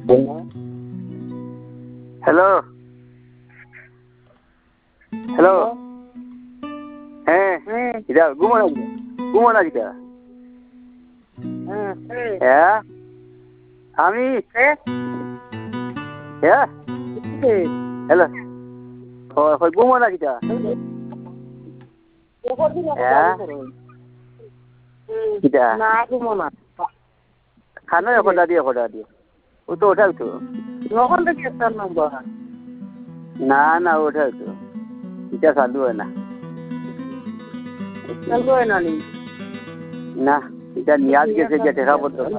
hello hello হ্যাঁ এটা ঘুমো না কিটা হ্যাঁ আমি হ্যাঁ হ্যালো ঘুমো না কিটা কিটা খানো খোদা দিয়ে ও তো ওঠাও তো না না ওঠাও তো এটা চালু হয় না না এটা নিয়াজ গেছে যে দেখা পড়তো